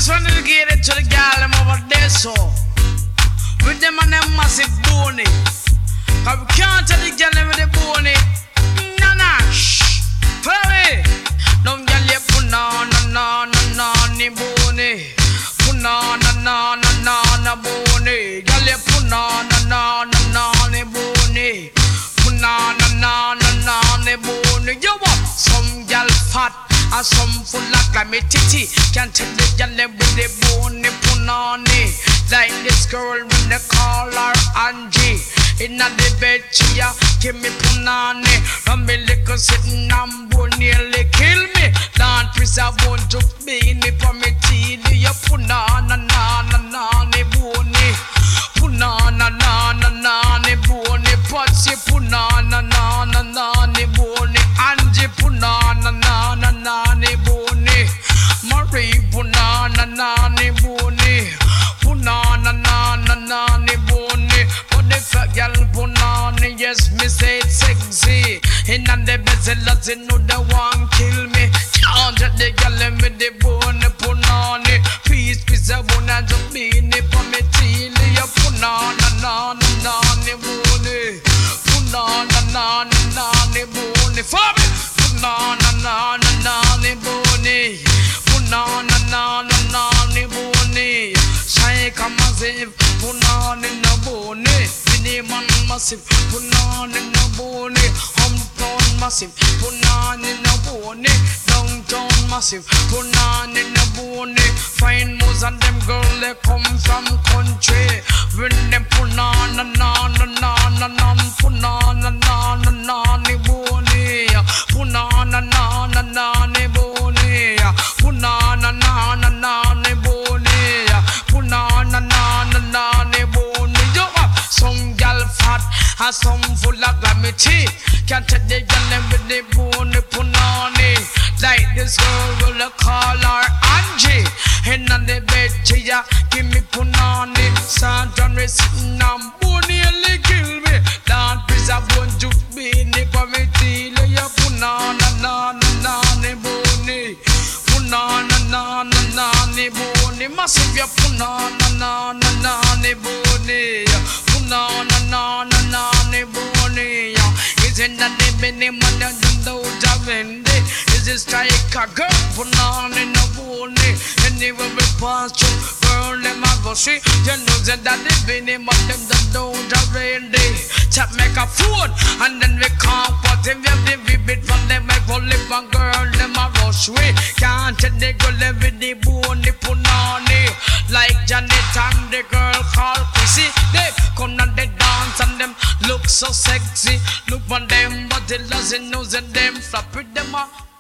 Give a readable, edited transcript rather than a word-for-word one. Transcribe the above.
This one dedicated to the gal them over there, so with them and them massive bony. Cause we can't tell the gal them with the bony. Nah, shh. Follow me. Don't gal you put na ni bony. Put na bony. Gal you put na ni bony. Put na ni bony. You what? Some gal fat. And some full of glamity. Can't tell the gal with the bony punani. Like this girl when they call her Angie. Inna the bed she give me punani. And me little sitting and bone nearly kill me. Don't press a bone to be me for me tea. You punana ni bony. Punana ni bony. Pots you punana ni bony. Angie punana ni bony. Marie punana ni bony. Punana ni bony. But the fat gal punani, yes me say it's sexy. In and the best you know the one kill me. Can't get the gal with the bony punani. Peace a bone and just be ni for me till you punana ni bony. Punana ni bony. For me. Punana ni bony. Punana ni bony. Shaika massive. Punana ni bony. Miniman massive. Punana ni bony. Hometown massive. Punana ni bony. Downtown massive. Punana ni bony. Fine most of them girls they come from country. When them punana ni bony. Punana ni bony. Punana ni bony. Punana ni bony. Yo, some gal fat and some full of glamity. Can't take the gal with the bony punani. Like this girl will call her Angie. And on the bed she give me punani. Santana sitting and bony only kill me. Don't press a bone to be ni for me till you punana ni bony. Punana ni bony. Massive you punana ni bony. Punana ni bony. Isn't that the many man that do javende? Is it strike a girl? Punana ni bony. Anywhere we pass through, girl them a go see. You know that the many man them do javende. Chap make a phone and then we can't put him. We beat from them like only one girl them a rush way. Can't tell the girl with the bony punani. Like Janet and the girl called Chrissy. They come and they dance and them look so sexy. Look on them but they doesn't know that them flop with them